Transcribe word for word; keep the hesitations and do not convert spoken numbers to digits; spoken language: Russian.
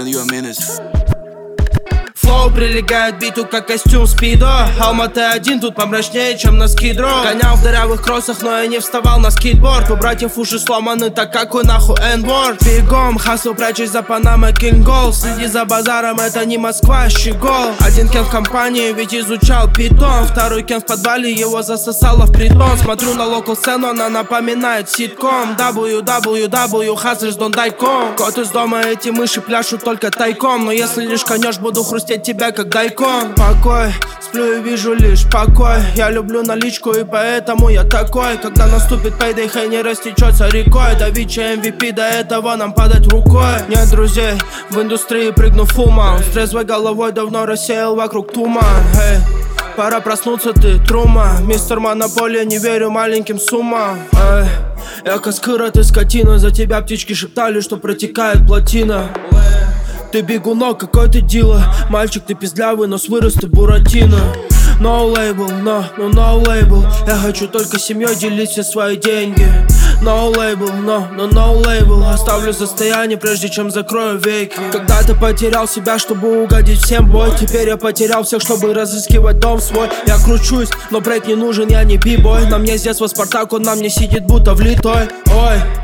man, you a menace. Флоу прилегает к биту, как костюм спидо. Алматы один, тут помрачнее, чем на скидро. Гонял в дырявых кроссах, но я не вставал на скейтборд. У братьев уши сломаны, так какой нахуй энборд. Бегом, хасл, прячусь за Панамой, кинг гол. Следи за базаром, это не Москва, щегол. Один кен в компании, ведь изучал питон. Второй кен в подвале, его засосало в притон. Смотрю на локал сцену, она напоминает ситком. дабл ю дабл ю дабл ю, hustlers don't die com. Кот из дома, эти мыши пляшут только тайком. Но если лишь конешь, буду хрустеть тебя как дайкон. Покой, сплю и вижу лишь покой. Я люблю наличку и поэтому я такой. Когда наступит payday, хай не растечется рекой. Давичи эм ви пи, до этого нам падать рукой. Нет друзей, в индустрии прыгну в фуман. С трезвой головой давно рассеял вокруг туман. Эй, пора проснуться, ты трума. Мистер Монополия, не верю маленьким суммам. Эй, я каскыра, ты скотина. За тебя птички шептали, что протекает плотина. Ты бегунок, какой ты дила. Мальчик, ты пиздлявый, но вырос ты Буратино. No label, no, no, no label. Я хочу только семьей делить все свои деньги. No label, no, no, no label. Оставлю состояние, прежде чем закрою веки. Когда-то потерял себя, чтобы угодить всем, бой. Теперь я потерял всех, чтобы разыскивать дом свой. Я кручусь, но брейк не нужен, я не би-бой. На мне с детства Спартак, он на мне сидит будто влитой. Ой.